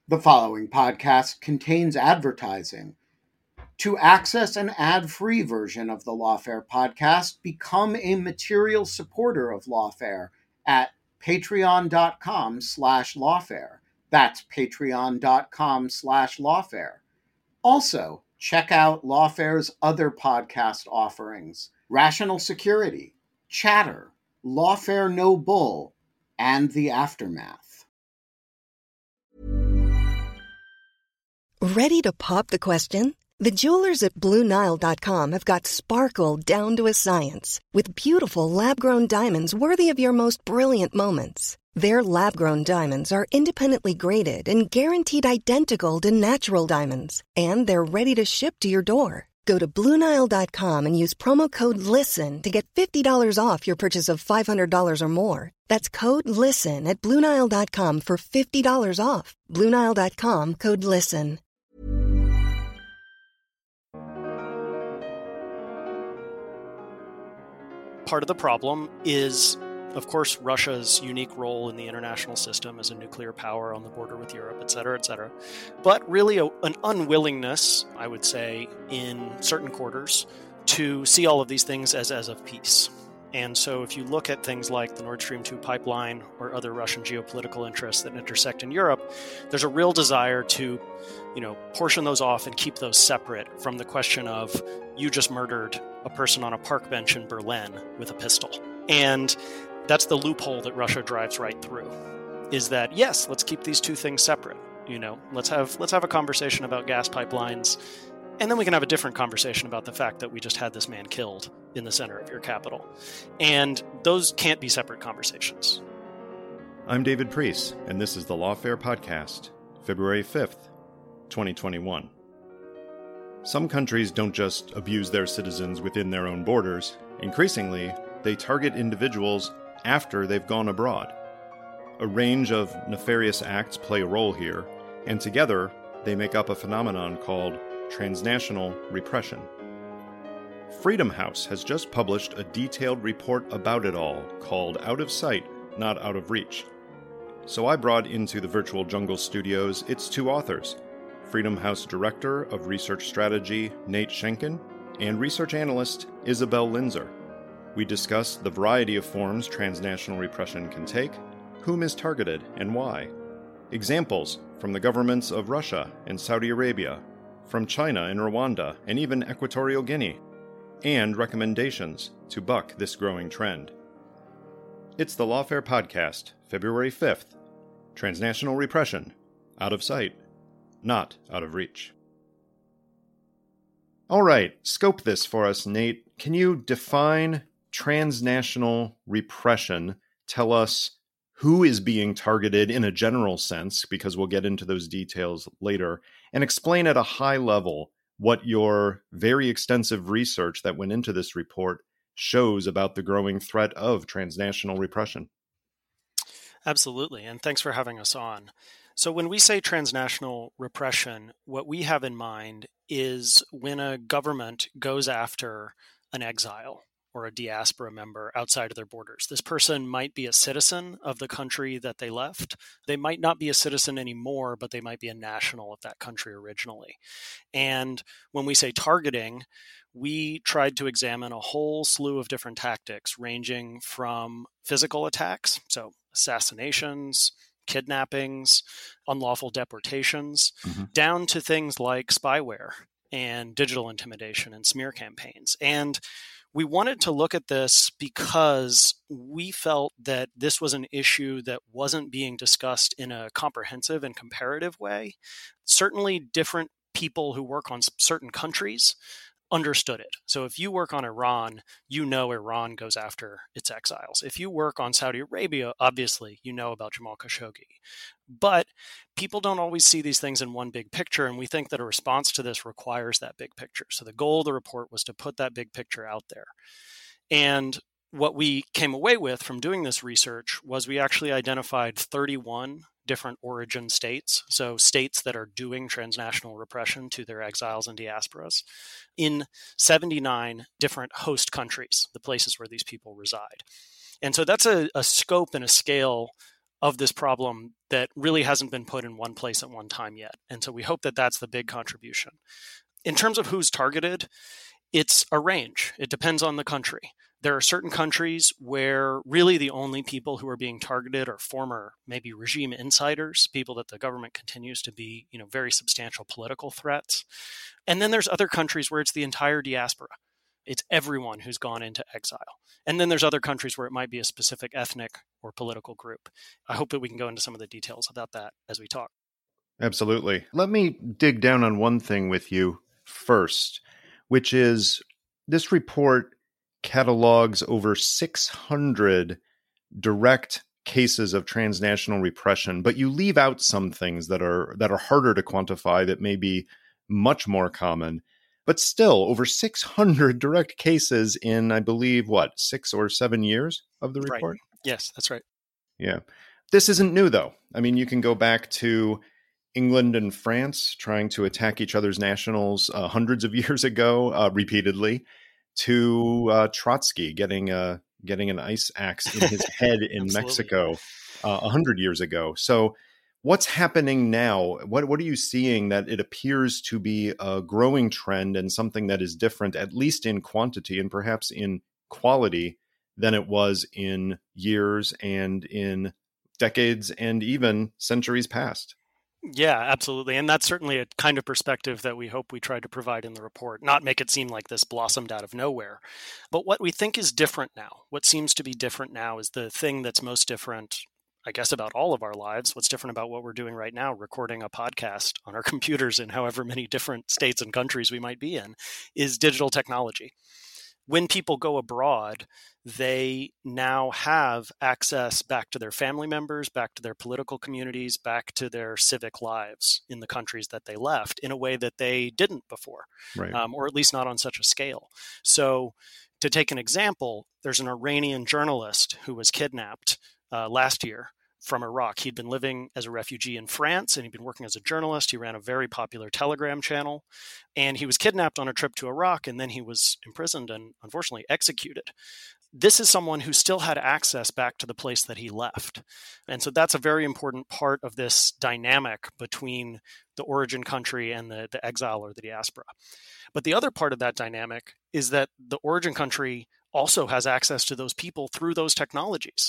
The following podcast contains advertising. To access an ad-free version of the Lawfare podcast, become a material supporter of Lawfare at patreon.com/lawfare. That's patreon.com/lawfare. Also, check out Lawfare's other podcast offerings: Rational Security, Chatter, Lawfare No Bull, and The Aftermath. Ready to pop the question? The jewelers at BlueNile.com have got sparkle down to a science with beautiful lab-grown diamonds worthy of your most brilliant moments. Their lab-grown diamonds are independently graded and guaranteed identical to natural diamonds, and they're ready to ship to your door. Go to BlueNile.com and use promo code LISTEN to get $50 off your purchase of $500 or more. That's code LISTEN at BlueNile.com for $50 off. BlueNile.com, code LISTEN. Part of the problem is, of course, Russia's unique role in the international system as a nuclear power on the border with Europe, et cetera, but really an unwillingness, I would say, in certain quarters to see all of these things as of peace. And so if you look at things like the Nord Stream 2 pipeline or other Russian geopolitical interests that intersect in Europe, there's a real desire to, portion those off and keep those separate from the question of you just murdered a person on a park bench in Berlin with a pistol. And that's the loophole that Russia drives right through, is that, yes, let's keep these two things separate. Let's have a conversation about gas pipelines, and then we can have a different conversation about the fact that we just had this man killed in the center of your capital. And those can't be separate conversations. I'm David Priest, and this is the Lawfare Podcast, February 5th, 2021. Some countries don't just abuse their citizens within their own borders. Increasingly, they target individuals after they've gone abroad. A range of nefarious acts play a role here, and together they make up a phenomenon called transnational repression. Freedom House has just published a detailed report about it all called Out of Sight, Not Out of Reach. So I brought into the virtual jungle studios its two authors, Freedom House Director of Research Strategy Nate Schenken and research analyst Isabel Linzer. We discuss the variety of forms transnational repression can take, whom is targeted and why, examples from the governments of Russia and Saudi Arabia, from China and Rwanda, and even Equatorial Guinea, and recommendations to buck this growing trend. It's the Lawfare Podcast, February 5th. Transnational repression, out of sight, not out of reach. All right, scope this for us, Nate. Can you define transnational repression? Tell us who is being targeted in a general sense, because we'll get into those details later, and explain at a high level what your very extensive research that went into this report shows about the growing threat of transnational repression. Absolutely, and thanks for having us on. So when we say transnational repression, what we have in mind is when a government goes after an exile or a diaspora member outside of their borders. This person might be a citizen of the country that they left. They might not be a citizen anymore, but they might be a national of that country originally. And when we say targeting, we tried to examine a whole slew of different tactics, ranging from physical attacks, so assassinations, kidnappings, unlawful deportations, down to things like spyware and digital intimidation and smear campaigns. And we wanted to look at this because we felt that this was an issue that wasn't being discussed in a comprehensive and comparative way. Certainly different people who work on certain countries understood it. So if you work on Iran, you know Iran goes after its exiles. If you work on Saudi Arabia, obviously you know about Jamal Khashoggi. But people don't always see these things in one big picture, and we think that a response to this requires that big picture. So the goal of the report was to put that big picture out there. And what we came away with from doing this research was we actually identified 31 different origin states, so states that are doing transnational repression to their exiles and diasporas, in 79 different host countries, the places where these people reside. And so that's a scope and a scale of this problem that really hasn't been put in one place at one time yet. And so we hope that that's the big contribution. In terms of who's targeted, it's a range. It depends on the country. There are certain countries where really the only people who are being targeted are former, maybe regime insiders, people that the government continues to be, very substantial political threats. And then there's other countries where it's the entire diaspora. It's everyone who's gone into exile. And then there's other countries where it might be a specific ethnic or political group. I hope that we can go into some of the details about that as we talk. Absolutely. Let me dig down on one thing with you first, which is this report catalogs over 600 direct cases of transnational repression, but you leave out some things that are harder to quantify, that may be much more common. But still, over 600 direct cases in, I believe, 6 or 7 years of the report? Right. Yes, that's right. Yeah. This isn't new, though. I mean, you can go back to England and France trying to attack each other's nationals hundreds of years ago, repeatedly, to Trotsky getting an ice axe in his head in Mexico 100 years ago. So what's happening now? What are you seeing that it appears to be a growing trend and something that is different, at least in quantity and perhaps in quality, than it was in years and in decades and even centuries past? Yeah, absolutely. And that's certainly a kind of perspective that we hope we try to provide in the report, not make it seem like this blossomed out of nowhere. But what we think is different now, what seems to be different now, is the thing that's most different, I guess, about all of our lives. What's different about what we're doing right now, recording a podcast on our computers in however many different states and countries we might be in, is digital technology. When people go abroad, they now have access back to their family members, back to their political communities, back to their civic lives in the countries that they left in a way that they didn't before, right. Or at least not on such a scale. So to take an example, there's an Iranian journalist who was kidnapped last year from Iraq. He'd been living as a refugee in France, and he'd been working as a journalist. He ran a very popular Telegram channel, and he was kidnapped on a trip to Iraq, and then he was imprisoned and unfortunately executed. This is someone who still had access back to the place that he left. And so that's a very important part of this dynamic between the origin country and the exile or the diaspora. But the other part of that dynamic is that the origin country also has access to those people through those technologies.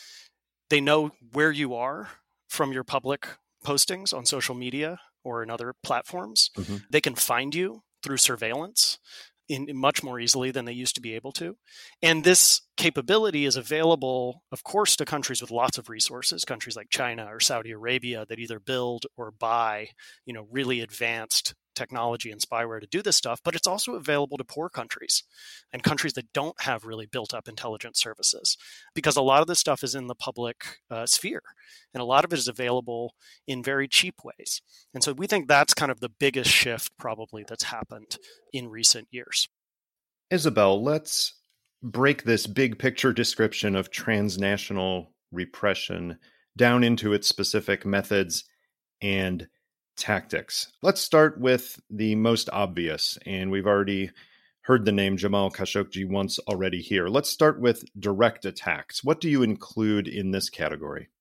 They know where you are from your public postings on social media or in other platforms. Mm-hmm. They can find you through surveillance in much more easily than they used to be able to. And this capability is available, of course, to countries with lots of resources, countries like China or Saudi Arabia that either build or buy, really advanced technology and spyware to do this stuff, but it's also available to poor countries and countries that don't have really built up intelligence services, because a lot of this stuff is in the public sphere and a lot of it is available in very cheap ways. And so we think that's kind of the biggest shift probably that's happened in recent years. Isabel, let's break this big picture description of transnational repression down into its specific methods and tactics. Let's start with the most obvious, and we've already heard the name Jamal Khashoggi once already here. Let's start with direct attacks. What do you include in this category?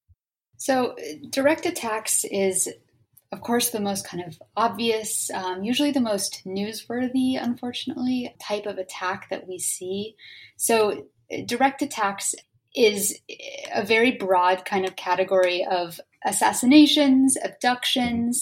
So direct attacks is, of course, the most kind of obvious, usually the most newsworthy, unfortunately, type of attack that we see. So direct attacks is a very broad kind of category of assassinations, abductions,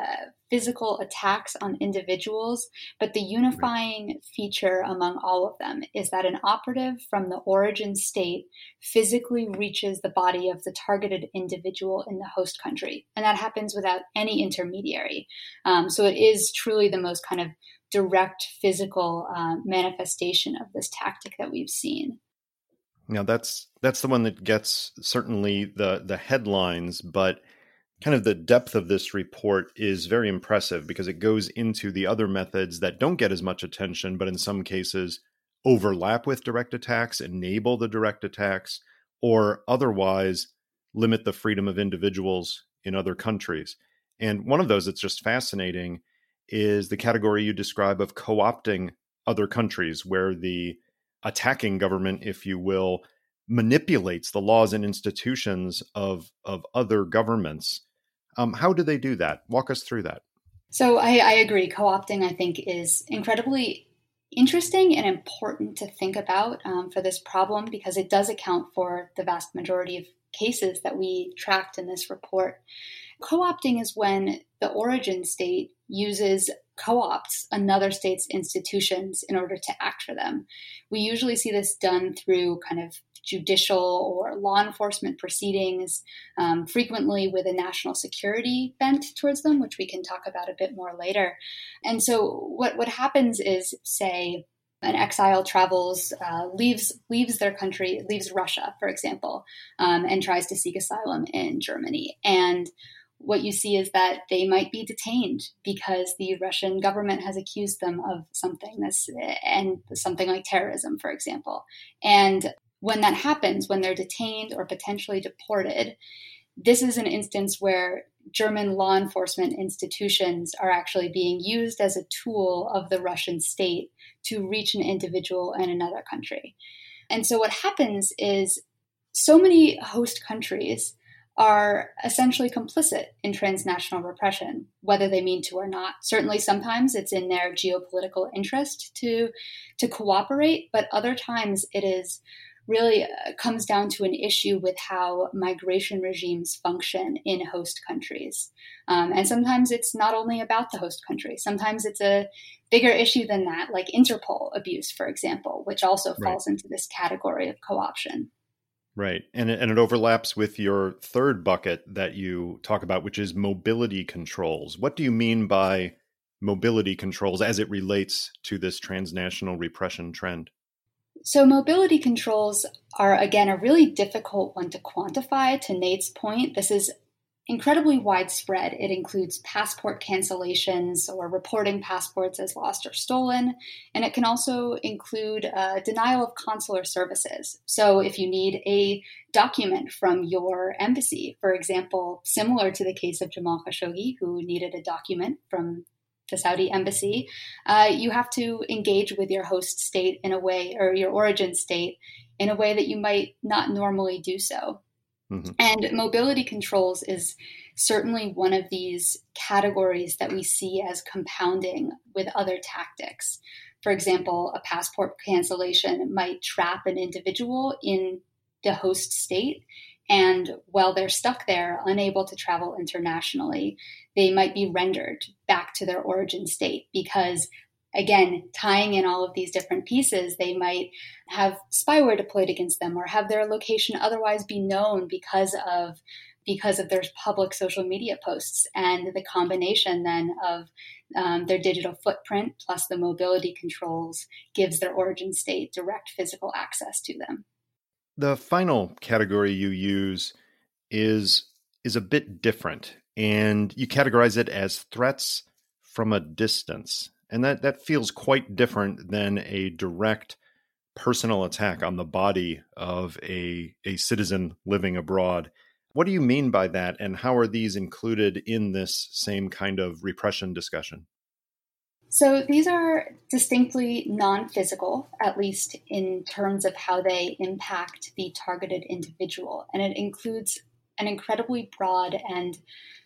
physical attacks on individuals. But the unifying feature among all of them is that an operative from the origin state physically reaches the body of the targeted individual in the host country. And that happens without any intermediary. So it is truly the most kind of direct physical manifestation of this tactic that we've seen. Now, that's the one that gets certainly the headlines, but kind of the depth of this report is very impressive because it goes into the other methods that don't get as much attention, but in some cases overlap with direct attacks, enable the direct attacks, or otherwise limit the freedom of individuals in other countries. And one of those that's just fascinating is the category you describe of co-opting other countries, where the attacking government, if you will, manipulates the laws and institutions of other governments. How do they do that? Walk us through that. So I agree. Co-opting, I think, is incredibly interesting and important to think about for this problem, because it does account for the vast majority of cases that we tracked in this report. Co-opting is when the origin state co-opts another state's institutions in order to act for them. We usually see this done through kind of judicial or law enforcement proceedings, frequently with a national security bent towards them, which we can talk about a bit more later. And so what happens is, say, an exile travels, leaves their country, leaves Russia, for example, and tries to seek asylum in Germany. And what you see is that they might be detained because the Russian government has accused them of something like terrorism, for example. And when that happens, when they're detained or potentially deported, this is an instance where German law enforcement institutions are actually being used as a tool of the Russian state to reach an individual in another country. And so what happens is so many host countries are essentially complicit in transnational repression, whether they mean to or not. Certainly sometimes it's in their geopolitical interest to cooperate, but other times it is really comes down to an issue with how migration regimes function in host countries. And sometimes it's not only about the host country. Sometimes it's a bigger issue than that, like Interpol abuse, for example, which also falls into this category of co-option. Right. And it overlaps with your third bucket that you talk about, which is mobility controls. What do you mean by mobility controls as it relates to this transnational repression trend? So mobility controls are, again, a really difficult one to quantify. To Nate's point, this is incredibly widespread. It includes passport cancellations or reporting passports as lost or stolen. And it can also include denial of consular services. So if you need a document from your embassy, for example, similar to the case of Jamal Khashoggi, who needed a document from the Saudi embassy, you have to engage with your host state in a way, or your origin state, in a way that you might not normally do so. Mm-hmm. And mobility controls is certainly one of these categories that we see as compounding with other tactics. For example, a passport cancellation might trap an individual in the host state, and while they're stuck there, unable to travel internationally, they might be rendered back to their origin state because, again, tying in all of these different pieces, they might have spyware deployed against them or have their location otherwise be known because of their public social media posts. And the combination then of their digital footprint plus the mobility controls gives their origin state direct physical access to them. The final category you use is a bit different, and you categorize it as threats from a distance. And that feels quite different than a direct personal attack on the body of a citizen living abroad. What do you mean by that, and how are these included in this same kind of repression discussion? So these are distinctly non-physical, at least in terms of how they impact the targeted individual. And it includes an incredibly broad and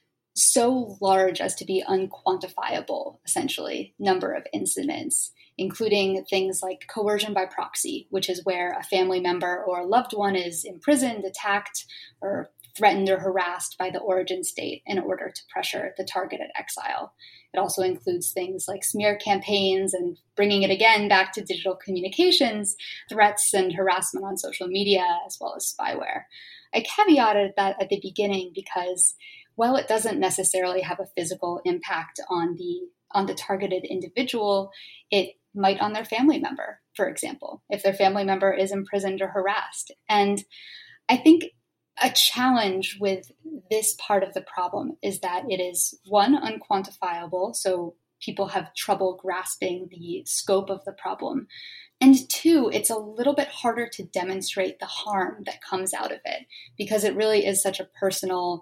so large as to be unquantifiable, essentially, number of incidents, including things like coercion by proxy, which is where a family member or a loved one is imprisoned, attacked, or threatened or harassed by the origin state in order to pressure the targeted exile. It also includes things like smear campaigns and, bringing it again back to digital communications, threats and harassment on social media, as well as spyware. I caveated that at the beginning because while it doesn't necessarily have a physical impact on the targeted individual, it might on their family member, for example, if their family member is imprisoned or harassed. And I think a challenge with this part of the problem is that it is, one, unquantifiable, so people have trouble grasping the scope of the problem. And two, it's a little bit harder to demonstrate the harm that comes out of it because it really is such a personal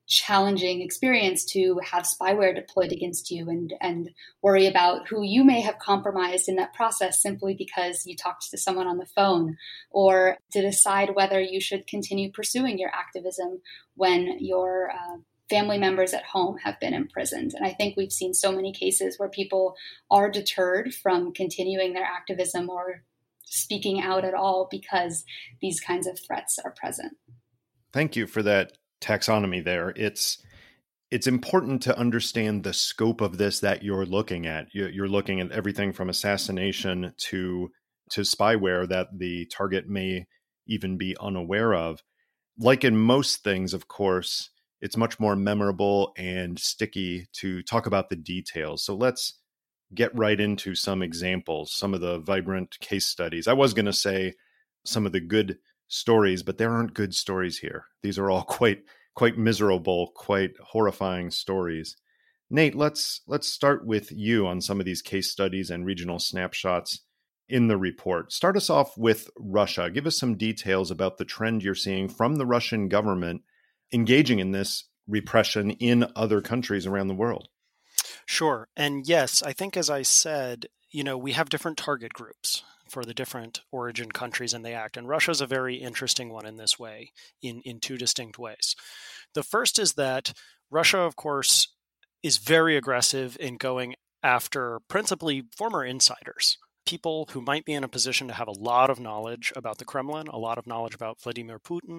challenging experience to have spyware deployed against you and worry about who you may have compromised in that process simply because you talked to someone on the phone, or to decide whether you should continue pursuing your activism when your family members at home have been imprisoned. And I think we've seen so many cases where people are deterred from continuing their activism or speaking out at all because these kinds of threats are present. Thank you for that taxonomy there. It's important to understand the scope of this that you're looking at. You're looking at everything from assassination to spyware that the target may even be unaware of. Like in most things, of course, it's much more memorable and sticky to talk about the details. So let's get right into some examples, some of the vibrant case studies. I was going to say some of the good stories, but there aren't good stories here. These are all quite miserable, quite horrifying stories. Nate, let's start with you on some of these case studies and regional snapshots in the report. Start us off with Russia. Give us some details about the trend you're seeing from the Russian government engaging in this repression in other countries around the world. Sure. And yes, I think as I said, we have different target groups for the different origin countries and they act. And Russia is a very interesting one in this way, in two distinct ways. The first is that Russia, of course, is very aggressive in going after principally former insiders, people who might be in a position to have a lot of knowledge about the Kremlin, a lot of knowledge about Vladimir Putin,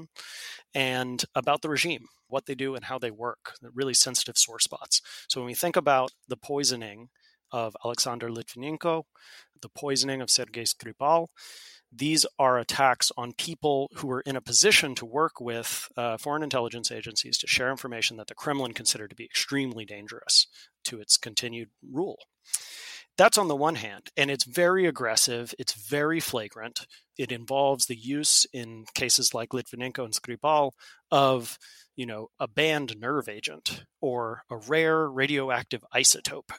and about the regime, what they do and how they work, the really sensitive sore spots. So when we think about the poisoning of Alexander Litvinenko, the poisoning of Sergei Skripal, these are attacks on people who were in a position to work with foreign intelligence agencies to share information that the Kremlin considered to be extremely dangerous to its continued rule. That's on the one hand, and it's very aggressive, it's very flagrant. It involves the use in cases like Litvinenko and Skripal of a banned nerve agent or a rare radioactive isotope.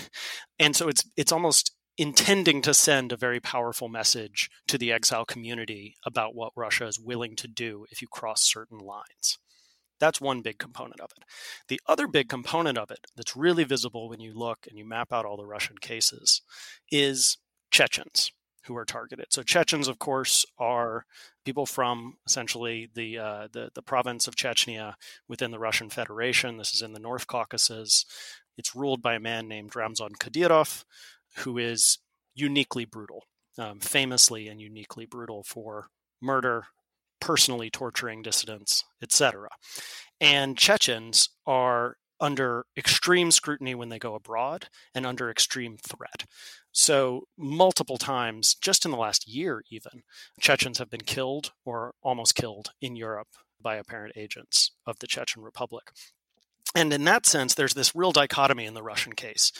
And so it's almost intending to send a very powerful message to the exile community about what Russia is willing to do if you cross certain lines. That's one big component of it. The other big component of it that's really visible when you look and you map out all the Russian cases is Chechens who are targeted. So Chechens, of course, are people from essentially the province of Chechnya within the Russian Federation. This is in the North Caucasus. It's ruled by a man named Ramzan Kadyrov, who is uniquely brutal, famously and uniquely brutal for murder, personally torturing dissidents, etc. And Chechens are under extreme scrutiny when they go abroad and under extreme threat. So multiple times, just in the last year even, Chechens have been killed or almost killed in Europe by apparent agents of the Chechen Republic. And in that sense, there's this real dichotomy in the Russian case.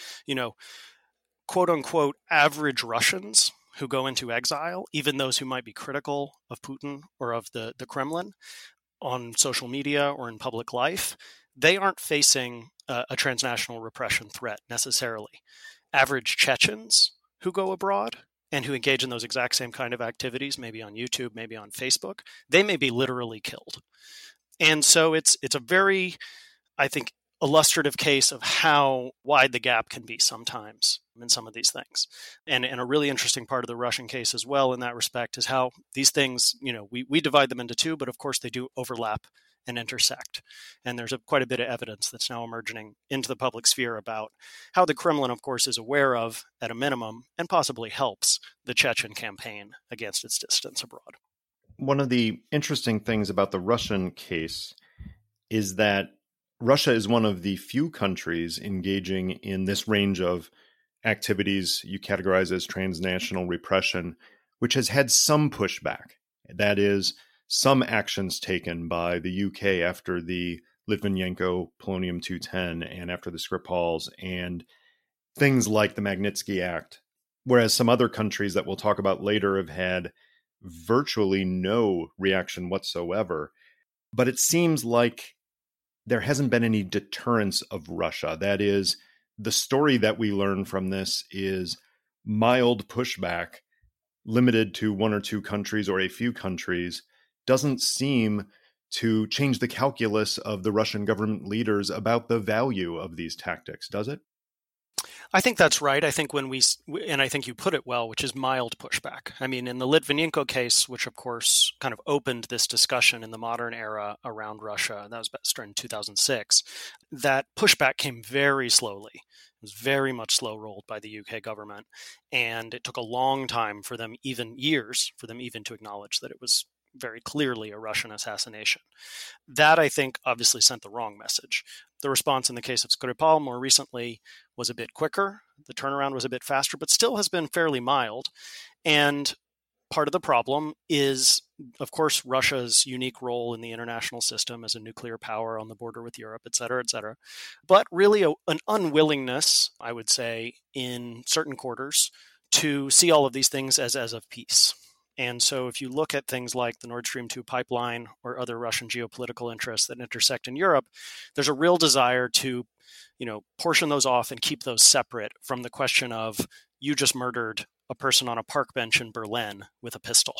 Quote unquote, average Russians who go into exile, even those who might be critical of Putin or of the Kremlin on social media or in public life, they aren't facing a transnational repression threat necessarily. Average Chechens who go abroad and who engage in those exact same kind of activities, maybe on YouTube, maybe on Facebook, they may be literally killed. And so it's a very, I think, illustrative case of how wide the gap can be sometimes in some of these things. And a really interesting part of the Russian case as well in that respect is how these things, we divide them into two, but of course they do overlap and intersect. And there's quite a bit of evidence that's now emerging into the public sphere about how the Kremlin, of course, is aware of, at a minimum, and possibly helps the Chechen campaign against its dissidents abroad. One of the interesting things about the Russian case is that Russia is one of the few countries engaging in this range of activities you categorize as transnational repression, which has had some pushback. That is, some actions taken by the UK after the Litvinenko Polonium-210 and after the Skripals and things like the Magnitsky Act, whereas some other countries that we'll talk about later have had virtually no reaction whatsoever. But it seems like there hasn't been any deterrence of Russia. That is, the story that we learn from this is mild pushback limited to one or two countries or a few countries doesn't seem to change the calculus of the Russian government leaders about the value of these tactics, does it? I think that's right. I think and I think you put it well, which is mild pushback. I mean, in the Litvinenko case, which of course kind of opened this discussion in the modern era around Russia, that was in 2006, that pushback came very slowly. It was very much slow rolled by the UK government. And it took a long time for them, years, for them even to acknowledge that it was very clearly a Russian assassination. That, I think, obviously sent the wrong message. The response in the case of Skripal more recently was a bit quicker. The turnaround was a bit faster, but still has been fairly mild. And part of the problem is, of course, Russia's unique role in the international system as a nuclear power on the border with Europe, et cetera, but really an unwillingness, I would say, in certain quarters to see all of these things as of peace. And so if you look at things like the Nord Stream 2 pipeline or other Russian geopolitical interests that intersect in Europe, there's a real desire to, portion those off and keep those separate from the question of, you just murdered a person on a park bench in Berlin with a pistol.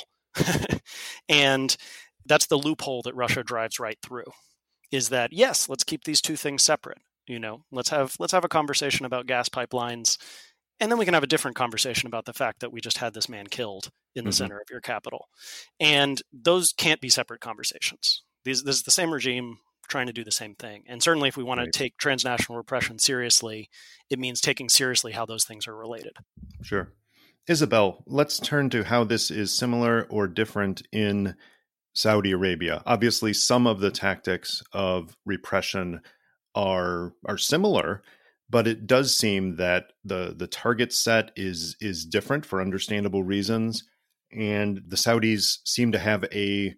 And that's the loophole that Russia drives right through, is that, yes, let's keep these two things separate. Let's have a conversation about gas pipelines, and then we can have a different conversation about the fact that we just had this man killed in the center of your capital. And those can't be separate conversations. This is the same regime trying to do the same thing. And certainly if we want to take transnational repression seriously, it means taking seriously how those things are related. Sure. Isabel, let's turn to how this is similar or different in Saudi Arabia. Obviously, some of the tactics of repression are similar, but it does seem that the target set is different for understandable reasons. And the Saudis seem to have a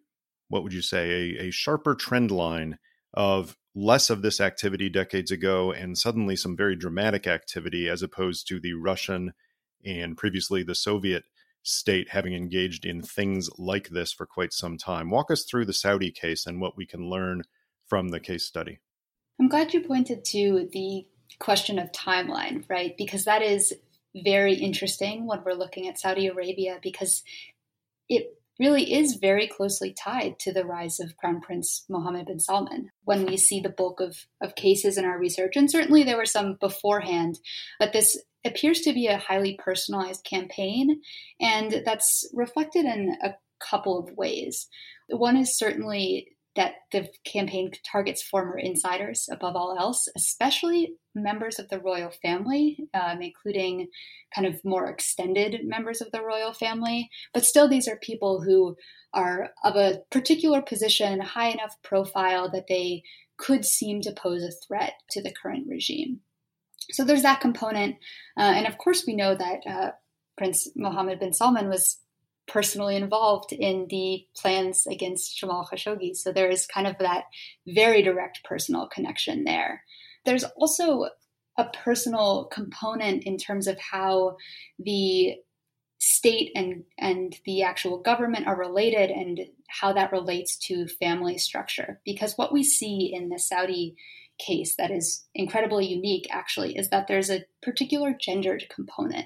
sharper trend line of less of this activity decades ago and suddenly some very dramatic activity, as opposed to the Russian and previously the Soviet state having engaged in things like this for quite some time. Walk us through the Saudi case and what we can learn from the case study. I'm glad you pointed to the question of timeline, right? Because that is very interesting when we're looking at Saudi Arabia, because it really is very closely tied to the rise of Crown Prince Mohammed bin Salman. When we see the bulk of cases in our research, and certainly there were some beforehand, but this appears to be a highly personalized campaign, and that's reflected in a couple of ways. One is certainly that the campaign targets former insiders above all else, especially members of the royal family, including kind of more extended members of the royal family. But still, these are people who are of a particular position, high enough profile that they could seem to pose a threat to the current regime. So there's that component. And of course, we know that Prince Mohammed bin Salman was personally involved in the plans against Jamal Khashoggi. So there is kind of that very direct personal connection there. There's also a personal component in terms of how the state and the actual government are related and how that relates to family structure. Because what we see in the Saudi case that is incredibly unique, actually, is that there's a particular gendered component.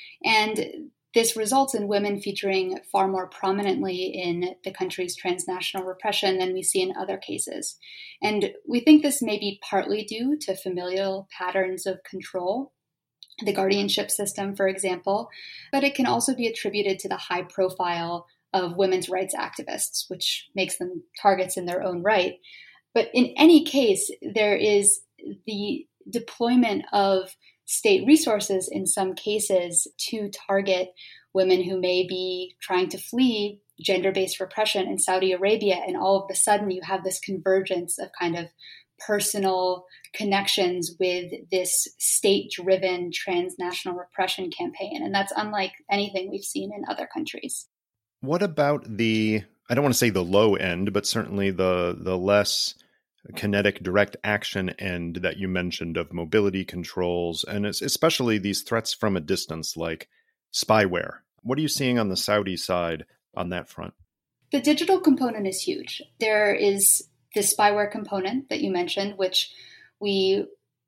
And this results in women featuring far more prominently in the country's transnational repression than we see in other cases. And we think this may be partly due to familial patterns of control, the guardianship system, for example, but it can also be attributed to the high profile of women's rights activists, which makes them targets in their own right. But in any case, there is the deployment of state resources in some cases to target women who may be trying to flee gender-based repression in Saudi Arabia. And all of a sudden you have this convergence of kind of personal connections with this state-driven transnational repression campaign. And that's unlike anything we've seen in other countries. What about I don't want to say the low end, but certainly the less kinetic direct action end that you mentioned of mobility controls, and especially these threats from a distance like spyware? What are you seeing on the Saudi side on that front? The digital component is huge. There is the spyware component that you mentioned, which we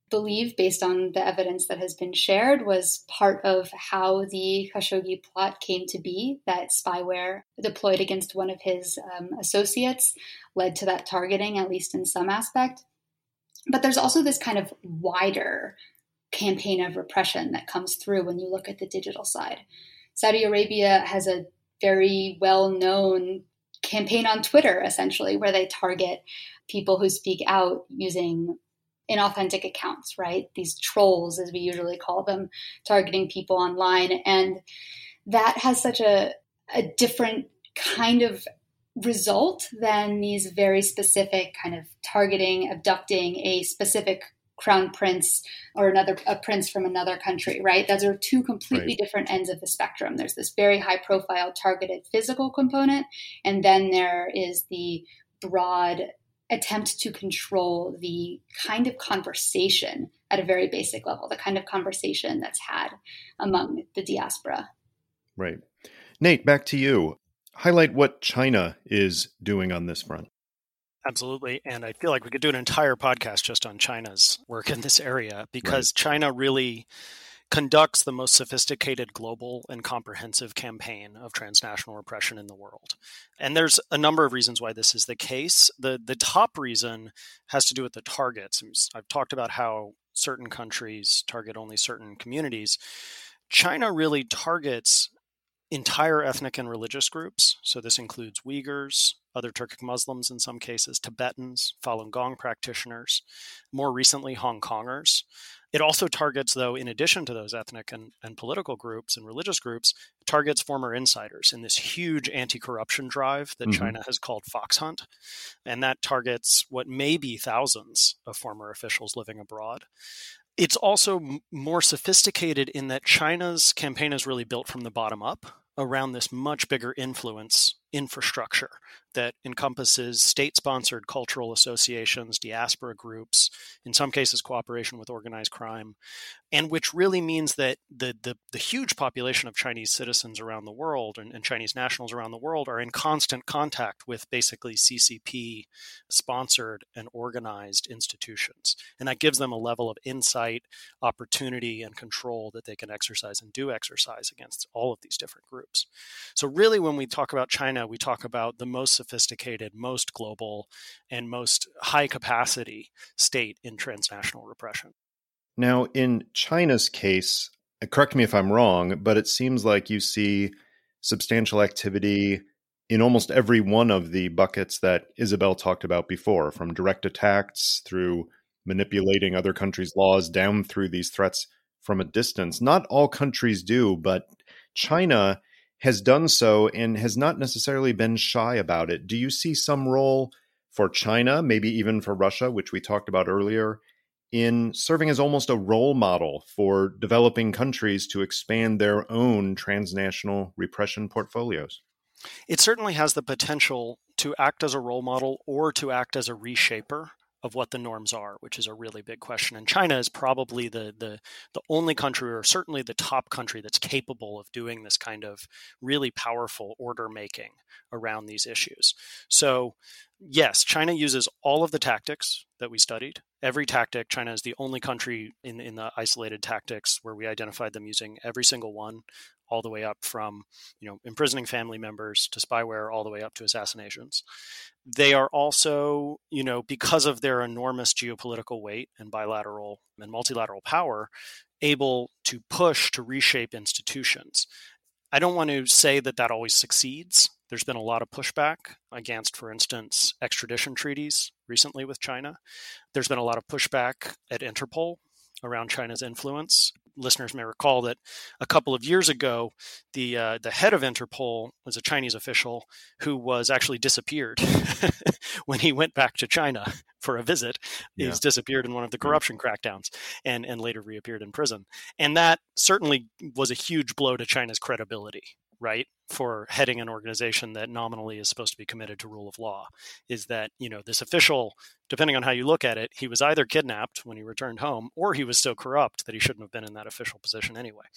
believe, based on the evidence that has been shared, was part of how the Khashoggi plot came to be, that spyware deployed against one of his associates led to that targeting, at least in some aspect. But there's also this kind of wider campaign of repression that comes through when you look at the digital side. Saudi Arabia has a very well-known campaign on Twitter, essentially, where they target people who speak out using inauthentic accounts, right? These trolls, as we usually call them, targeting people online. And that has such a different kind of result than these very specific kind of targeting, abducting a specific crown prince or a prince from another country, right? Those are two completely different ends of the spectrum. There's this very high profile targeted physical component, and then there is the broad attempt to control the kind of conversation at a very basic level, the kind of conversation that's had among the diaspora. Right. Nate, back to you. Highlight what China is doing on this front. Absolutely. And I feel like we could do an entire podcast just on China's work in this area, because China really conducts the most sophisticated global and comprehensive campaign of transnational repression in the world. And there's a number of reasons why this is the case. The top reason has to do with the targets. I've talked about how certain countries target only certain communities. China really targets entire ethnic and religious groups. So this includes Uyghurs, other Turkic Muslims in some cases, Tibetans, Falun Gong practitioners, more recently Hong Kongers. It also targets, though, in addition to those ethnic and political groups and religious groups, targets former insiders in this huge anti-corruption drive that China has called Fox Hunt. And that targets what may be thousands of former officials living abroad. It's also more sophisticated in that China's campaign is really built from the bottom up around this much bigger influence infrastructure that encompasses state-sponsored cultural associations, diaspora groups, in some cases cooperation with organized crime, and which really means that the huge population of Chinese citizens around the world and Chinese nationals around the world are in constant contact with basically CCP-sponsored and organized institutions. And that gives them a level of insight, opportunity, and control that they can exercise and do exercise against all of these different groups. So really, when we talk about China, we talk about the most sophisticated, most global, and most high-capacity state in transnational repression. Now, in China's case, correct me if I'm wrong, but it seems like you see substantial activity in almost every one of the buckets that Isabel talked about before, from direct attacks through manipulating other countries' laws down through these threats from a distance. Not all countries do, but China has done so and has not necessarily been shy about it. Do you see some role for China, maybe even for Russia, which we talked about earlier, in serving as almost a role model for developing countries to expand their own transnational repression portfolios? It certainly has the potential to act as a role model or to act as a reshaper of what the norms are, which is a really big question. And China is probably the only country, or certainly the top country, that's capable of doing this kind of really powerful order making around these issues. So yes, China uses all of the tactics that we studied. Every tactic. China is the only country in the isolated tactics where we identified them using every single one, all the way up from, imprisoning family members to spyware, all the way up to assassinations. They are also, because of their enormous geopolitical weight and bilateral and multilateral power, able to push to reshape institutions. I don't want to say that always succeeds. There's been a lot of pushback against, for instance, extradition treaties recently with China. There's been a lot of pushback at Interpol around China's influence. Listeners may recall that a couple of years ago, the head of Interpol was a Chinese official who was actually disappeared when he went back to China for a visit. Yeah. He's disappeared in one of the corruption crackdowns and later reappeared in prison. And that certainly was a huge blow to China's credibility, right? For heading an organization that nominally is supposed to be committed to rule of law, is that, this official, depending on how you look at it, he was either kidnapped when he returned home, or he was so corrupt that he shouldn't have been in that official position anyway.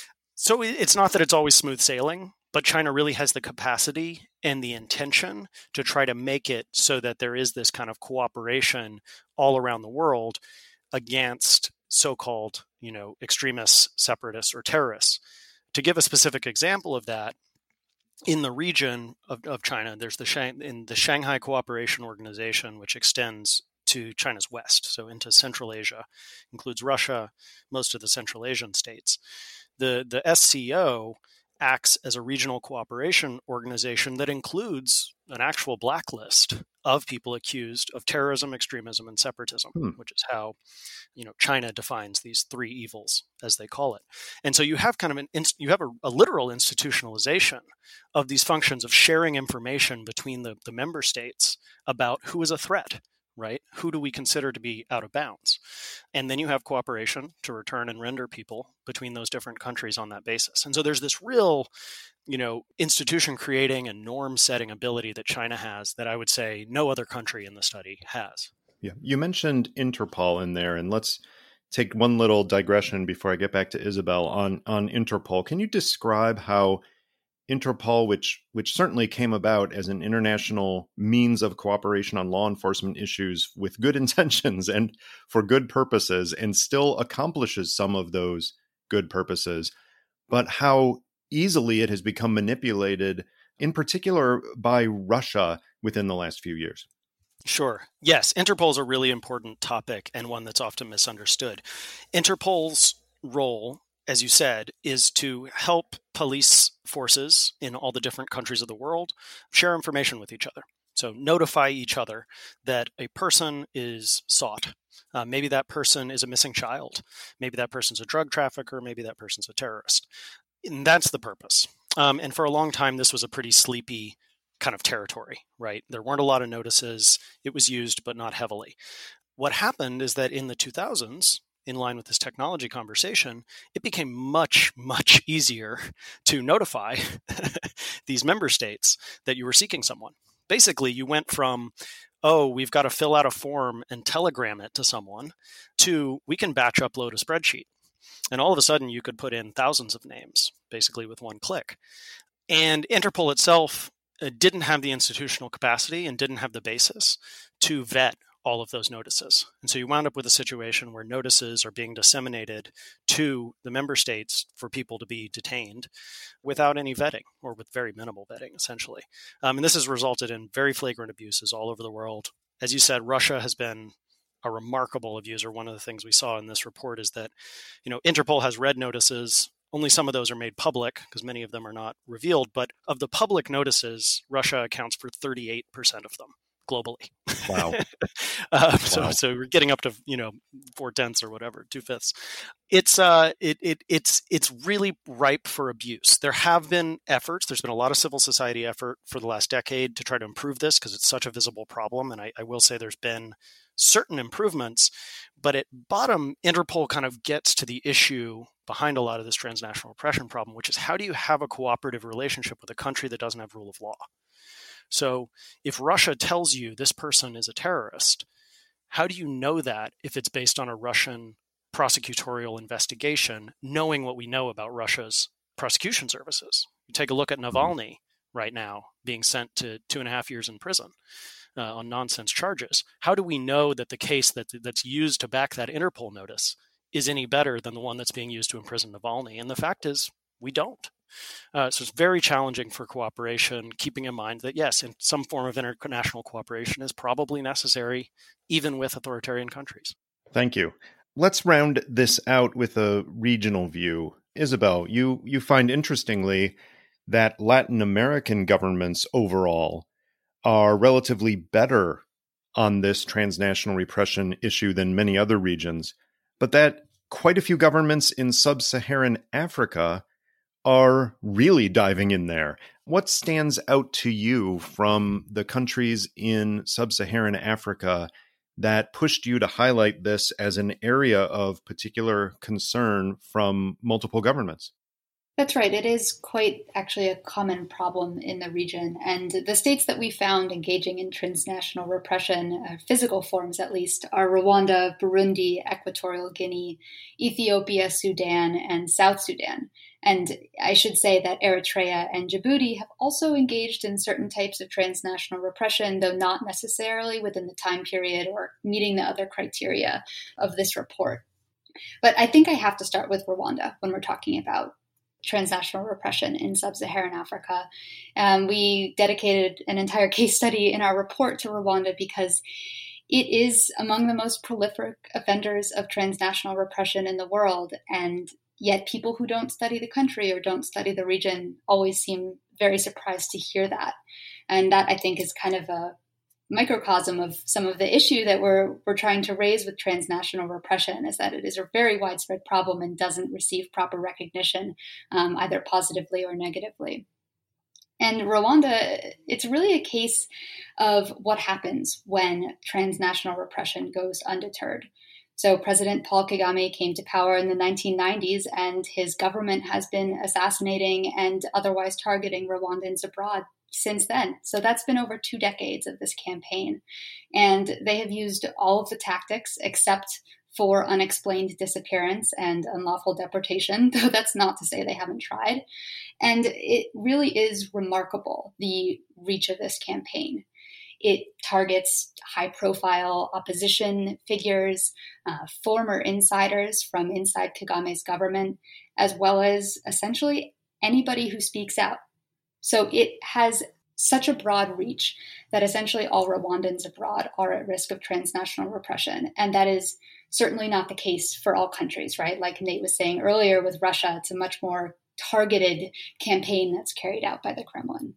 So it's not that it's always smooth sailing, but China really has the capacity and the intention to try to make it so that there is this kind of cooperation all around the world, against so-called, extremists, separatists, or terrorists. To give a specific example of that, in the region of China, there's the Shanghai Cooperation Organization, which extends to China's west, so into Central Asia, includes Russia, most of the Central Asian states. The SCO acts as a regional cooperation organization that includes an actual blacklist of people accused of terrorism, extremism, and separatism, which is how China defines these three evils, as they call it. And so you have kind of a literal institutionalization of these functions of sharing information between the member states about who is a threat, right? Who do we consider to be out of bounds? And then you have cooperation to return and render people between those different countries on that basis. And so there's this real, institution creating and norm setting ability that China has that I would say no other country in the study has. Yeah. You mentioned Interpol in there, and let's take one little digression before I get back to Isabel on Interpol. Can you describe how Interpol, which certainly came about as an international means of cooperation on law enforcement issues with good intentions and for good purposes, and still accomplishes some of those good purposes, but how easily it has become manipulated, in particular by Russia within the last few years? Sure. Yes, Interpol is a really important topic and one that's often misunderstood. Interpol's role, as you said, is to help police forces in all the different countries of the world share information with each other. So notify each other that a person is sought. Maybe that person is a missing child. Maybe that person's a drug trafficker. Maybe that person's a terrorist. And that's the purpose. And for a long time, this was a pretty sleepy kind of territory, right? There weren't a lot of notices. It was used, but not heavily. What happened is that in the 2000s, in line with this technology conversation, it became much, much easier to notify these member states that you were seeking someone. Basically, you went from, we've got to fill out a form and telegram it to someone, to we can batch upload a spreadsheet. And all of a sudden, you could put in thousands of names, basically with one click. And Interpol itself didn't have the institutional capacity and didn't have the basis to vet all of those notices. And so you wound up with a situation where notices are being disseminated to the member states for people to be detained without any vetting, or with very minimal vetting, essentially. And this has resulted in very flagrant abuses all over the world. As you said, Russia has been a remarkable abuser. One of the things we saw in this report is that, Interpol has red notices. Only some of those are made public because many of them are not revealed. But of the public notices, Russia accounts for 38% of them globally. Wow. So we're getting up to 4/10 or whatever, 2/5. It's really ripe for abuse. There have been efforts. There's been a lot of civil society effort for the last decade to try to improve this because it's such a visible problem. And I will say there's been certain improvements, but at bottom, Interpol kind of gets to the issue behind a lot of this transnational repression problem, which is how do you have a cooperative relationship with a country that doesn't have rule of law? So if Russia tells you this person is a terrorist, how do you know that if it's based on a Russian prosecutorial investigation, knowing what we know about Russia's prosecution services? You take a look at Navalny right now being sent to 2.5 years in prison on nonsense charges. How do we know that the case that's used to back that Interpol notice is any better than the one that's being used to imprison Navalny? And the fact is, we don't. So it's very challenging for cooperation, keeping in mind that, yes, in some form of international cooperation is probably necessary, even with authoritarian countries. Thank you. Let's round this out with a regional view. Isabel, you find interestingly that Latin American governments overall are relatively better on this transnational repression issue than many other regions, but that quite a few governments in sub-Saharan Africa are really diving in there. What stands out to you from the countries in sub-Saharan Africa that pushed you to highlight this as an area of particular concern from multiple governments? That's right. It is quite actually a common problem in the region. And the states that we found engaging in transnational repression, physical forms at least, are Rwanda, Burundi, Equatorial Guinea, Ethiopia, Sudan, and South Sudan. And I should say that Eritrea and Djibouti have also engaged in certain types of transnational repression, though not necessarily within the time period or meeting the other criteria of this report. But I think I have to start with Rwanda when we're talking about transnational repression in sub-Saharan Africa. We dedicated an entire case study in our report to Rwanda because it is among the most prolific offenders of transnational repression in the world. And yet people who don't study the country or don't study the region always seem very surprised to hear that. And that, I think, is kind of a microcosm of some of the issue that we're trying to raise with transnational repression, is that it is a very widespread problem and doesn't receive proper recognition, either positively or negatively. And Rwanda, it's really a case of what happens when transnational repression goes undeterred. So President Paul Kagame came to power in the 1990s, and his government has been assassinating and otherwise targeting Rwandans abroad since then. So that's been over 2 decades of this campaign. And they have used all of the tactics except for unexplained disappearance and unlawful deportation, though that's not to say they haven't tried. And it really is remarkable, the reach of this campaign. It targets high-profile opposition figures, former insiders from inside Kagame's government, as well as essentially anybody who speaks out. So it has such a broad reach that essentially all Rwandans abroad are at risk of transnational repression. And that is certainly not the case for all countries, right? Like Nate was saying earlier with Russia, it's a much more targeted campaign that's carried out by the Kremlin.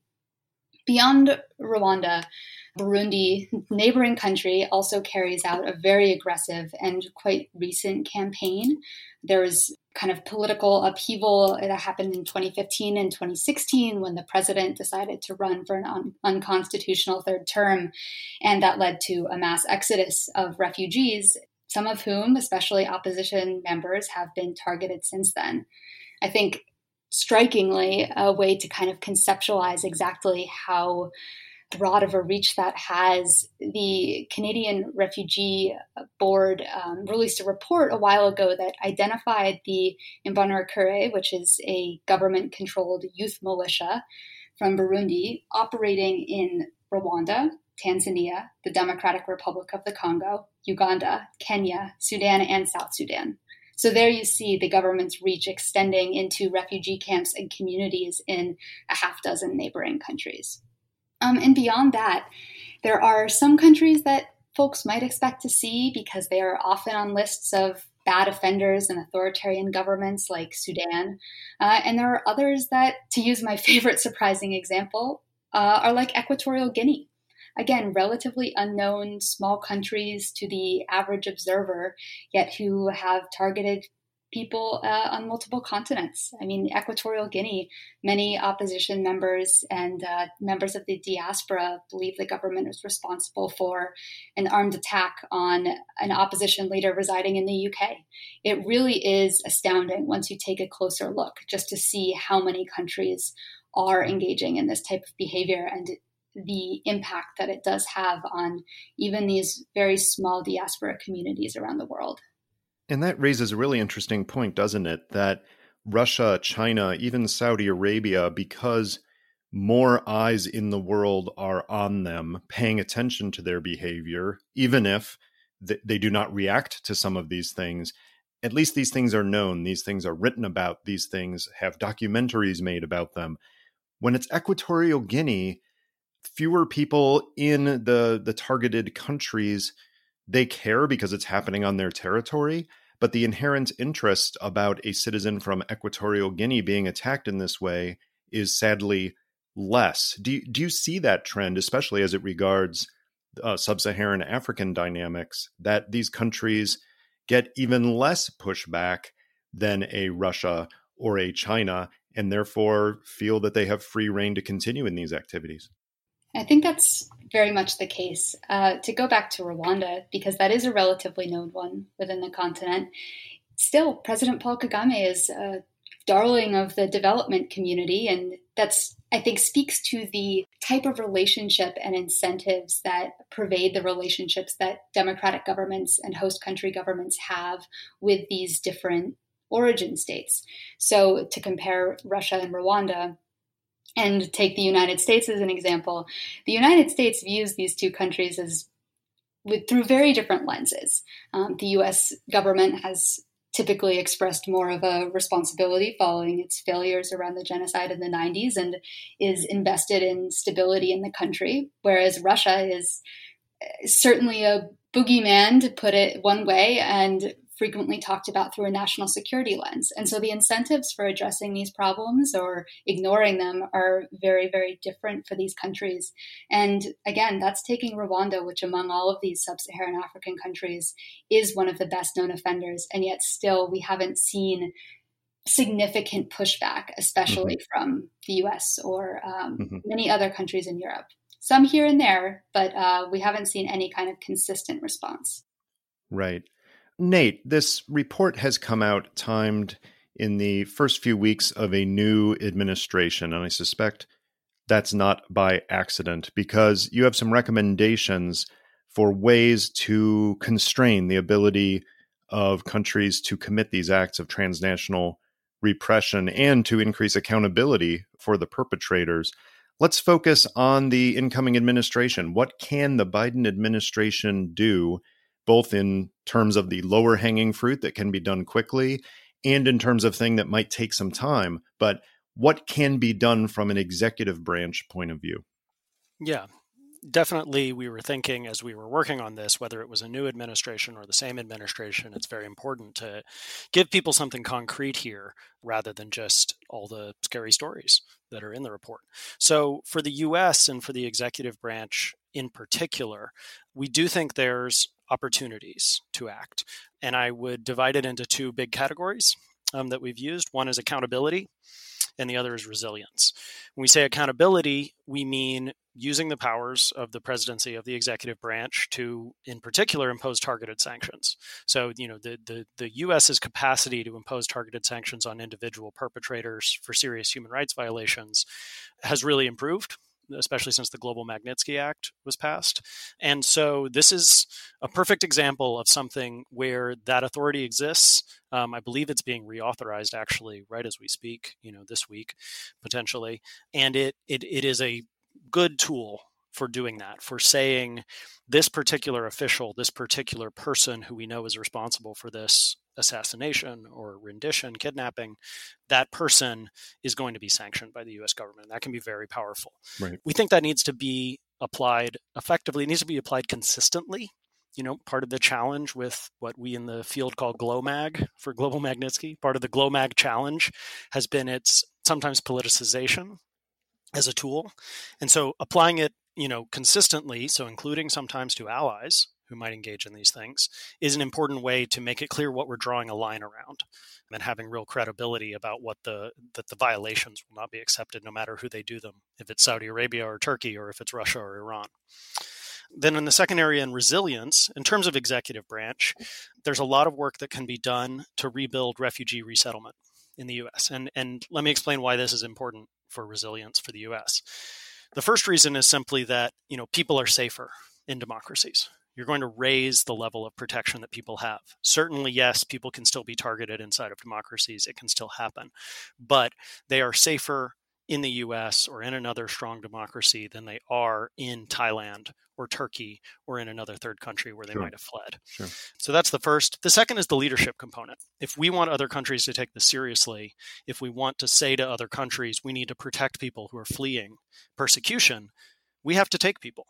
Beyond Rwanda, Burundi, neighboring country, also carries out a very aggressive and quite recent campaign. There was kind of political upheaval that happened in 2015 and 2016 when the president decided to run for an unconstitutional third term. And that led to a mass exodus of refugees, some of whom, especially opposition members, have been targeted since then. I think strikingly, a way to kind of conceptualize exactly how broad of a reach that has, the Canadian Refugee Board released a report a while ago that identified the Imbonerakure, which is a government-controlled youth militia from Burundi, operating in Rwanda, Tanzania, the Democratic Republic of the Congo, Uganda, Kenya, Sudan, and South Sudan. So there you see the government's reach extending into refugee camps and communities in a half dozen neighboring countries. And beyond that, there are some countries that folks might expect to see because they are often on lists of bad offenders and authoritarian governments like Sudan. And there are others that, to use my favorite surprising example, are like Equatorial Guinea. Again, relatively unknown small countries to the average observer, yet who have targeted people on multiple continents. I mean, Equatorial Guinea, many opposition members and members of the diaspora believe the government is responsible for an armed attack on an opposition leader residing in the UK. It really is astounding once you take a closer look just to see how many countries are engaging in this type of behavior and the impact that it does have on even these very small diaspora communities around the world. And that raises a really interesting point, doesn't it? That Russia, China, even Saudi Arabia, because more eyes in the world are on them, paying attention to their behavior, even if they do not react to some of these things, at least these things are known, these things are written about, these things have documentaries made about them. When it's Equatorial Guinea, fewer people in the targeted countries, they care because it's happening on their territory. But the inherent interest about a citizen from Equatorial Guinea being attacked in this way is sadly less. Do you see that trend, especially as it regards sub-Saharan African dynamics, that these countries get even less pushback than a Russia or a China, and therefore feel that they have free rein to continue in these activities? I think that's very much the case. To go back to Rwanda, because that is a relatively known one within the continent, still, President Paul Kagame is darling of the development community. And that's, I think, speaks to the type of relationship and incentives that pervade the relationships that democratic governments and host country governments have with these different origin states. So to compare Russia and Rwanda, and take the United States as an example, the United States views these two countries as through very different lenses. The U.S. government has typically expressed more of a responsibility following its failures around the genocide in the 90s and is invested in stability in the country, whereas Russia is certainly a boogeyman, to put it one way, and frequently talked about through a national security lens. And so the incentives for addressing these problems or ignoring them are very, very different for these countries. And again, that's taking Rwanda, which among all of these sub-Saharan African countries is one of the best known offenders. And yet still we haven't seen significant pushback, especially from the US or many other countries in Europe. Some here and there, but we haven't seen any kind of consistent response. Right. Nate, this report has come out timed in the first few weeks of a new administration, and I suspect that's not by accident, because you have some recommendations for ways to constrain the ability of countries to commit these acts of transnational repression and to increase accountability for the perpetrators. Let's focus on the incoming administration. What can the Biden administration do, both in terms of the lower hanging fruit that can be done quickly and in terms of thing that might take some time, but what can be done from an executive branch point of view? Yeah, definitely. We were thinking as we were working on this, whether it was a new administration or the same administration, it's very important to give people something concrete here rather than just all the scary stories that are in the report. So for the US and for the executive branch in particular, we do think there's opportunities to act. And I would divide it into two big categories that we've used. One is accountability, and the other is resilience. When we say accountability, we mean using the powers of the presidency of the executive branch to, in particular, impose targeted sanctions. So, the U.S.'s capacity to impose targeted sanctions on individual perpetrators for serious human rights violations has really improved, especially since the Global Magnitsky Act was passed. And so this is a perfect example of something where that authority exists. I believe it's being reauthorized actually right as we speak, this week, potentially. And it is a good tool for doing that, for saying this particular official, this particular person who we know is responsible for this assassination or rendition, kidnapping, that person is going to be sanctioned by the U.S. government. And that can be very powerful. Right. We think that needs to be applied effectively. It needs to be applied consistently. Part of the challenge with what we in the field call GLOMAG for Global Magnitsky, part of the GLOMAG challenge has been its sometimes politicization as a tool. And so applying it, consistently, so including sometimes to allies who might engage in these things, is an important way to make it clear what we're drawing a line around and having real credibility about that the violations will not be accepted no matter who they do them, if it's Saudi Arabia or Turkey or if it's Russia or Iran. Then in the second area, in resilience, in terms of executive branch, there's a lot of work that can be done to rebuild refugee resettlement in the U.S. And let me explain why this is important for resilience for the U.S. The first reason is simply that, people are safer in democracies. You're going to raise the level of protection that people have. Certainly, yes, people can still be targeted inside of democracies. It can still happen. But they are safer in the US or in another strong democracy than they are in Thailand or Turkey or in another third country where they might have fled. Sure. So that's the first. The second is the leadership component. If we want other countries to take this seriously, if we want to say to other countries, we need to protect people who are fleeing persecution, we have to take people.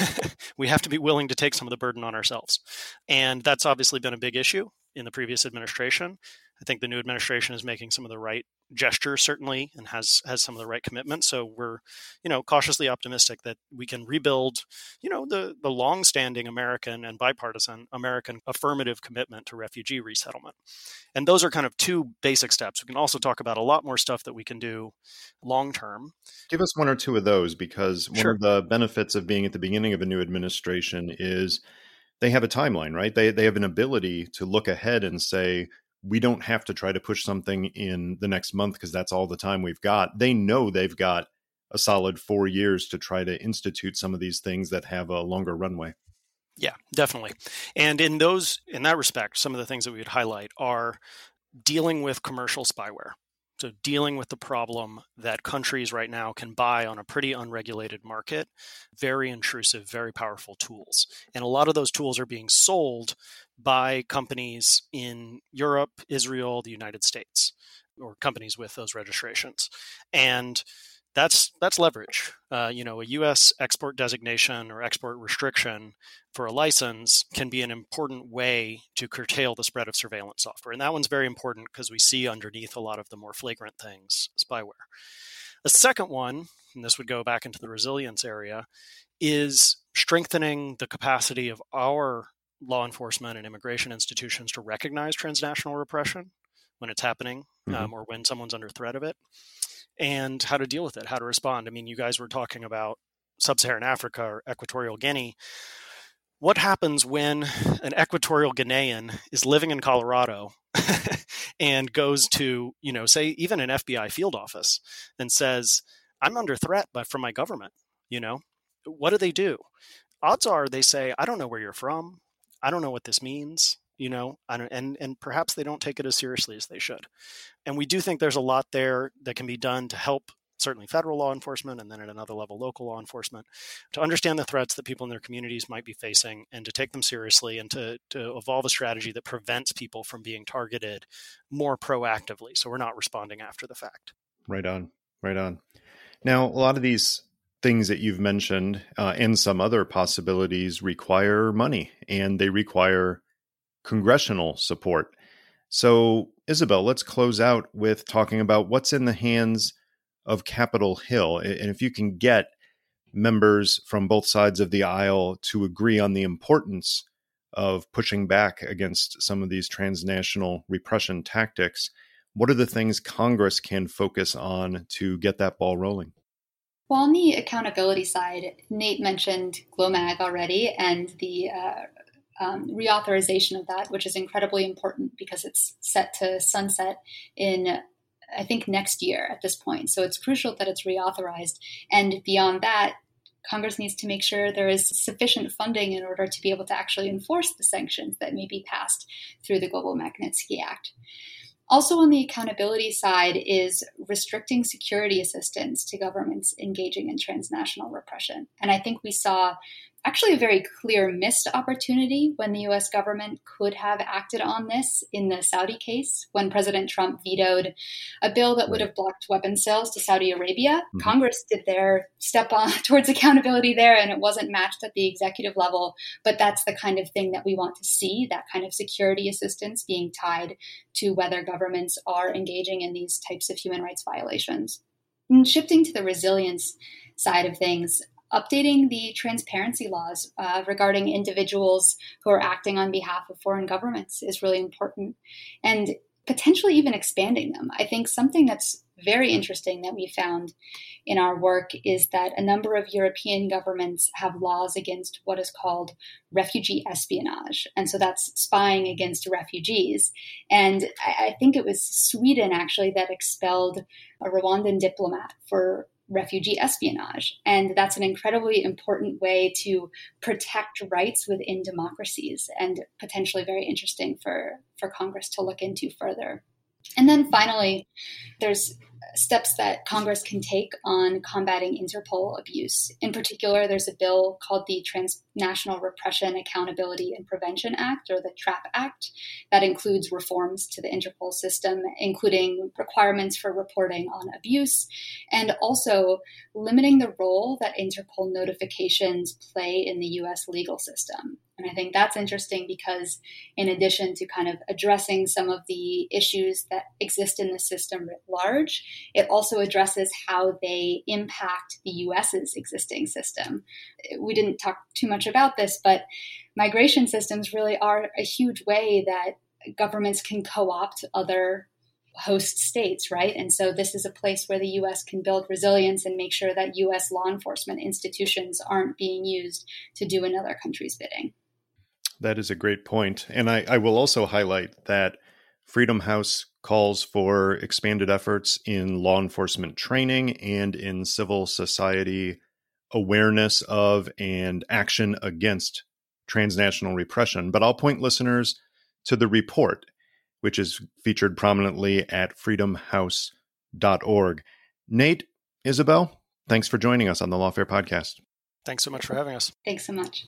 We have to be willing to take some of the burden on ourselves. And that's obviously been a big issue in the previous administration. I think the new administration is making some of the right gestures, certainly, and has some of the right commitments. So we're, cautiously optimistic that we can rebuild, the longstanding American and bipartisan American affirmative commitment to refugee resettlement. And those are kind of two basic steps. We can also talk about a lot more stuff that we can do long term. Give us one or two of those, because one Sure. of the benefits of being at the beginning of a new administration is they have a timeline, right? They have an ability to look ahead and say, we don't have to try to push something in the next month because that's all the time we've got. They know they've got a solid 4 years to try to institute some of these things that have a longer runway. Yeah, definitely. And in that respect, some of the things that we would highlight are dealing with commercial spyware. So dealing with the problem that countries right now can buy on a pretty unregulated market, very intrusive, very powerful tools. And a lot of those tools are being sold by companies in Europe, Israel, the United States, or companies with those registrations. And that's leverage. A U.S. export designation or export restriction for a license can be an important way to curtail the spread of surveillance software. And that one's very important because we see underneath a lot of the more flagrant things, spyware. The second one, and this would go back into the resilience area, is strengthening the capacity of our law enforcement and immigration institutions to recognize transnational repression when it's happening, or when someone's under threat of it, and how to deal with it, how to respond. I mean, you guys were talking about Sub-Saharan Africa or Equatorial Guinea. What happens when an Equatorial Guinean is living in Colorado and goes to, say, even an FBI field office and says, I'm under threat from my government, What do they do? Odds are they say, I don't know where you're from. I don't know what this means, and perhaps they don't take it as seriously as they should. And we do think there's a lot there that can be done to help certainly federal law enforcement, and then at another level, local law enforcement, to understand the threats that people in their communities might be facing and to take them seriously and to evolve a strategy that prevents people from being targeted more proactively. So we're not responding after the fact. Right on. Now, a lot of these things that you've mentioned and some other possibilities require money, and they require congressional support. So, Isabel, let's close out with talking about what's in the hands of Capitol Hill. And if you can get members from both sides of the aisle to agree on the importance of pushing back against some of these transnational repression tactics, what are the things Congress can focus on to get that ball rolling? Well, on the accountability side, Nate mentioned GLOMAG already and the reauthorization of that, which is incredibly important because it's set to sunset in, I think, next year at this point. So it's crucial that it's reauthorized. And beyond that, Congress needs to make sure there is sufficient funding in order to be able to actually enforce the sanctions that may be passed through the Global Magnitsky Act. Also on the accountability side is restricting security assistance to governments engaging in transnational repression. And I think we saw actually a very clear missed opportunity when the U.S. government could have acted on this in the Saudi case, when President Trump vetoed a bill that would have blocked weapons sales to Saudi Arabia. Mm-hmm. Congress did their step on towards accountability there, and it wasn't matched at the executive level. But that's the kind of thing that we want to see, that kind of security assistance being tied to whether governments are engaging in these types of human rights violations. And shifting to the resilience side of things, updating the transparency laws regarding individuals who are acting on behalf of foreign governments is really important, and potentially even expanding them. I think something that's very interesting that we found in our work is that a number of European governments have laws against what is called refugee espionage. And so that's spying against refugees. And I think it was Sweden actually that expelled a Rwandan diplomat for refugee espionage. And that's an incredibly important way to protect rights within democracies, and potentially very interesting for Congress to look into further. And then finally, there's steps that Congress can take on combating Interpol abuse. In particular, there's a bill called the Transnational Repression, Accountability, and Prevention Act, or the TRAP Act, that includes reforms to the Interpol system, including requirements for reporting on abuse, and also limiting the role that Interpol notifications play in the U.S. legal system. And I think that's interesting because in addition to kind of addressing some of the issues that exist in the system writ large, it also addresses how they impact the U.S.'s existing system. We didn't talk too much about this, but migration systems really are a huge way that governments can co-opt other host states, right? And so this is a place where the U.S. can build resilience and make sure that U.S. law enforcement institutions aren't being used to do another country's bidding. That is a great point. And I will also highlight that Freedom House calls for expanded efforts in law enforcement training and in civil society awareness of and action against transnational repression. But I'll point listeners to the report, which is featured prominently at freedomhouse.org. Nate, Isabel, thanks for joining us on the Lawfare Podcast. Thanks so much for having us. Thanks so much.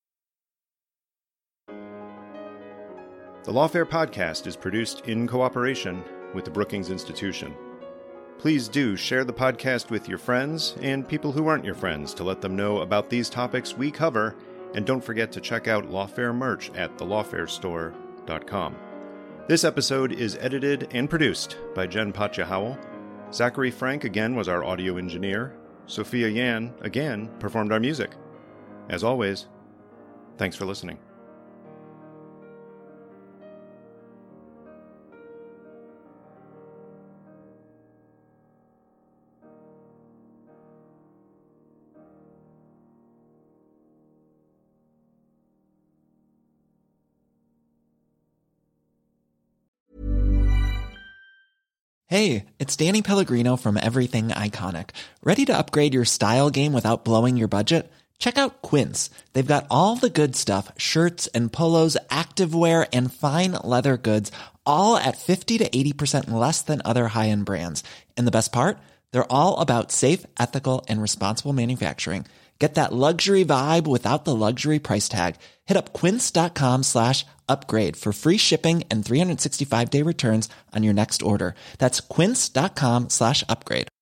The Lawfare Podcast is produced in cooperation with the Brookings Institution. Please do share the podcast with your friends and people who aren't your friends to let them know about these topics we cover, and don't forget to check out Lawfare merch at thelawfarestore.com. This episode is edited and produced by Jen Patja-Howell. Zachary Frank again was our audio engineer. Sophia Yan again performed our music. As always, thanks for listening. Hey, it's Danny Pellegrino from Everything Iconic. Ready to upgrade your style game without blowing your budget? Check out Quince. They've got all the good stuff, shirts and polos, activewear, and fine leather goods, all at 50 to 80% less than other high-end brands. And the best part? They're all about safe, ethical, and responsible manufacturing. Get that luxury vibe without the luxury price tag. Hit up quince.com/upgrade for free shipping and 365-day returns on your next order. That's quince.com/upgrade.